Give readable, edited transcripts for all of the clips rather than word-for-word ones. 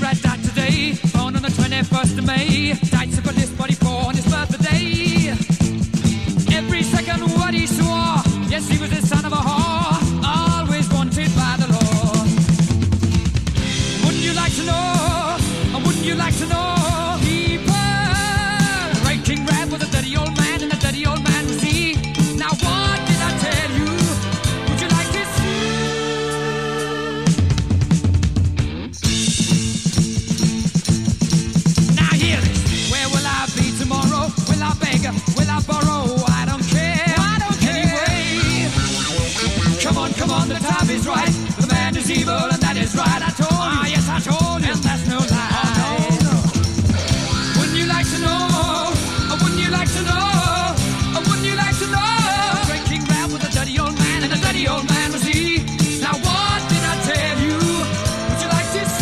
red dot today, born on the 21st of May. Died syphilis, 44 on his birthday. Every second what he swore, yes, he was the son of a whore, always wanted by the law. Wouldn't you like to know, or wouldn't you like to know, people? Breaking Red was a dirty old man, and a dirty old man was he. Now what did I tell you? Would you like to see? Now hear this. Where will I be tomorrow? Will I beg? Will I borrow? I don't care. I don't care. Anyway, come on, the time is right. The man is evil, and that is right. I told you. Ah, yes, I told you. And that's no lie. Oh, no. Wouldn't you like to know? Or wouldn't you like to know? Or wouldn't you like to know? Breaking Bad was a dirty old man, and a dirty old man was he. Now what did I tell you? Would you like to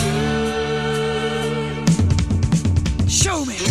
see? Show me.